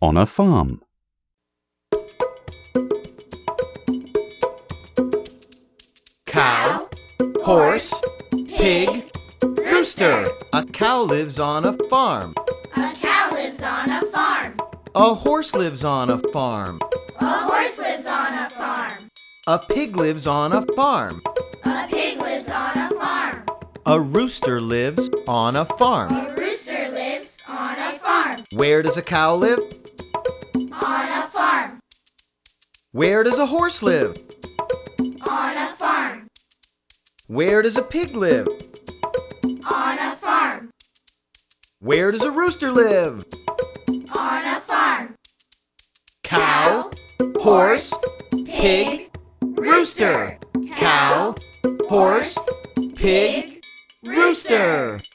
on a farm? Cow, horse, pig, rooster. A cow lives on a farm. A cow lives on a farm. A horse lives on a farm. A horse lives on a farm. A pig lives on a farm. A pig lives on a farm. A rooster lives on a farm. A rooster lives on a farm. Where does a cow live? On a farm. Where does a horse live? On a farm. Where does a pig live? On a farm. Where does a rooster live? On a farm. Cow, horse, pig, rooster. Cow, horse, pig, rooster.